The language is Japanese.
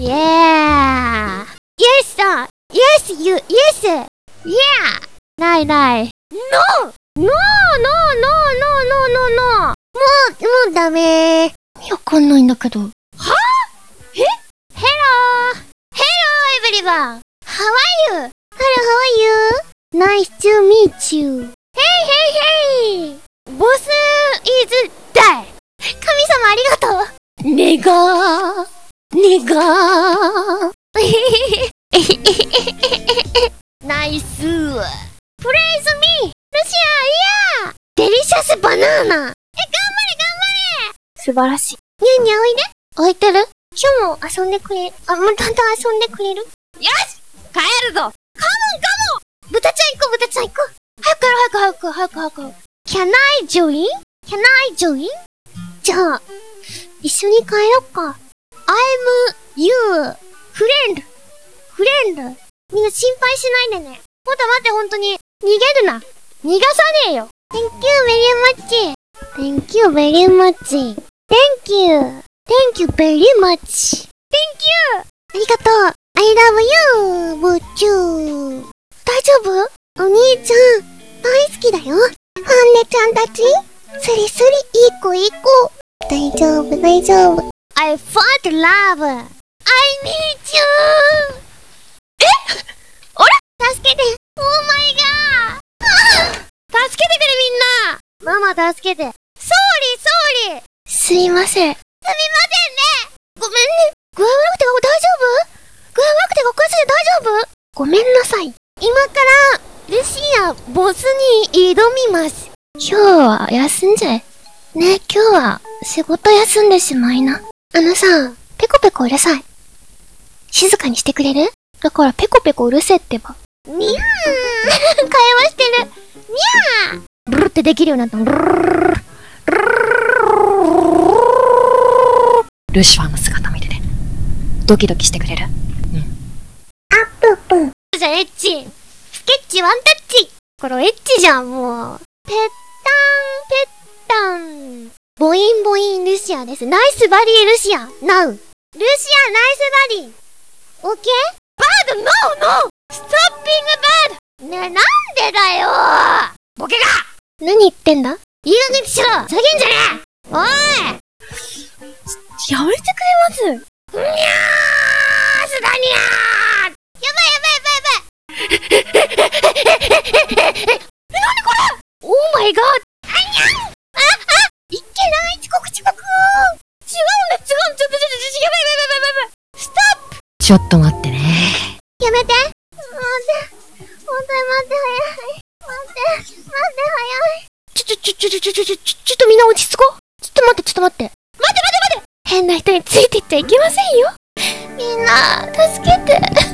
Yeah! Yes, sir! Yes, you, yes! Yeah! ないない。No! No, no, no, no, no, no, no! もうダメー。意味わかんないんだけど。はぁ？え？ Hello! Hello, everyone! How are you? Hello, how are you? Nice to meet you. Hey, hey, hey! Boss is dead! 神様ありがとう。ネガー。ネガー。ナイス。プレイズミー。ルシア、いやー。デリシャスバナーナ。頑張れ頑張れ。素晴らしい。ニャンニャンおいで。置いてる？今日も遊んでくれる。また遊んでくれる？よし！帰るぞ！カモンカモン！豚ちゃん行こう、豚ちゃん行こう。早く。Can I join? Can I join? じゃあ、一緒に帰ろっか。I'm you friend. みんな心配しないでね。待って、ほんとに。逃げるな。逃がさねえよ。Thank you very much. Thank you very much. Thank you. ありがとう。I love you. ぼっちゅー。大丈夫？お兄ちゃん、大好きだよ。ハンネちゃんたち。スリスリ、いい子。大丈夫。I found love. I need you. あれ？助けて。Oh my god. 助けてくれみんな。ママ助けて。Sorry. すいませんね。ごめんね。具合悪くて学校休んで大丈夫？ごめんなさい。今からルシアボスに挑みます。今日は休んじゃえ。ね、今日は仕事休んでしまいな。さ、ペコペコうるさい。静かにしてくれる？だからペコペコうるせえってば。にゃー会話してる。にゃーブルってできるようになったの。ルシファーの姿見ててドキドキしてくれる？あっぷっぷ。じゃあエッチ。スケッチワンタッチ。これエッチじゃん、もう。ぺったん。ボインルシアです。ナイスバディルシア。ナウ。ルシアナイスバディ。オッケー？バード、ノーストッピングバード。ねえ、なんでだよー。ボケが。何言ってんだ？いい加減にしろ。叫んじゃねえ。おい。やめてくれます？にゃーすだにゃー。やばい。何これ？オーマイガー。あにゃん。いっけない。遅刻。違うんだ。やばい。ストップ。ちょっと待ってね。やめて。待って、早い。ちょっとみんな落ち着こう。ちょっと待って。待て。変な人についていっちゃいけませんよ。みんな、助けて。